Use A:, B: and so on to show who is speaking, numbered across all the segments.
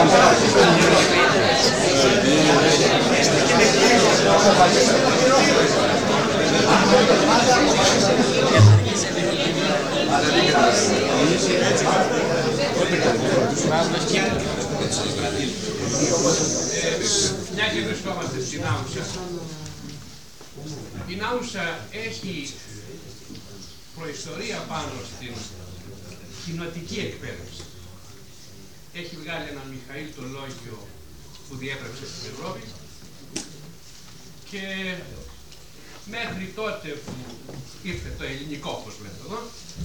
A: Μια και βρισκόμαστε στην Άουσα. Η Άουσα έχει προϊστορία πάνω στην κοινοτική εκπαίδευση. Έχει βγάλει έναν Μιχαήλ το Λόγιο που διέπρεψε στην Ευρώπη και μέχρι τότε που ήρθε το ελληνικό, όπως λέτε εδώ,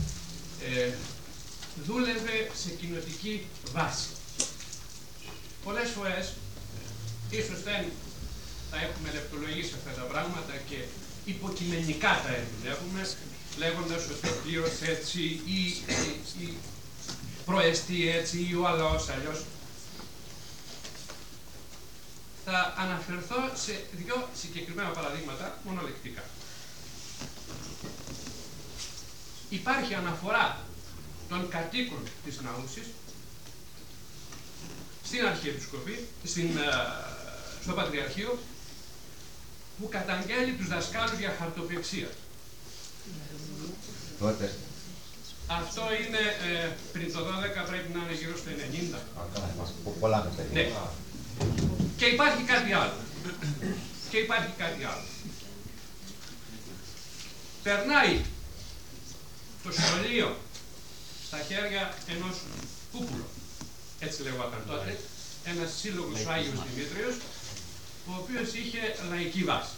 A: δούλευε σε κοινοτική βάση. Πολλές φορές, ίσως δεν τα έχουμε λεπτολογήσει αυτά τα πράγματα και υποκειμενικά τα ερμηνεύουμε, λέγοντας ότι ο πλήρως έτσι ή προεστή έτσι ή ο αλλός αλλιώς. Θα αναφερθώ σε δύο συγκεκριμένα παραδείγματα μονολεκτικά. Υπάρχει αναφορά των κατοίκων της Ναούσης στην Αρχιεπισκοπή, στο Πατριαρχείο, που καταγγέλει τους δασκάλους για χαρτοπιεξία.
B: Τότε.
A: Αυτό είναι πριν το 12, πρέπει να είναι γύρω στο 90.
B: Πολλά μετά.
A: Ναι. Και υπάρχει κάτι άλλο. Περνάει το σχολείο στα χέρια ενός Πούπουλο, έτσι λεγόταν τότε, ένας σύλλογος Άγιος Δημήτριος, ο οποίος είχε λαϊκή βάση.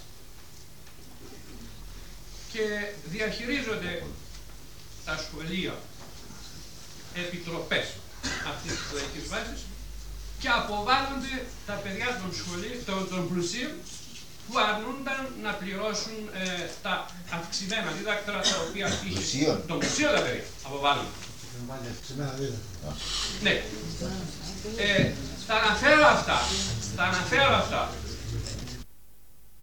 A: Και διαχειρίζονται τα σχολεία επιτροπές αυτής της λαϊκής βάσης και αποβάλλονται τα παιδιά των πλουσίων που αρνούνταν να πληρώσουν τα αυξημένα δίδακτρα τα οποία είχε. Το μουσείο τα παιδιά αποβάλλονται. Ναι. Τα αναφέρω αυτά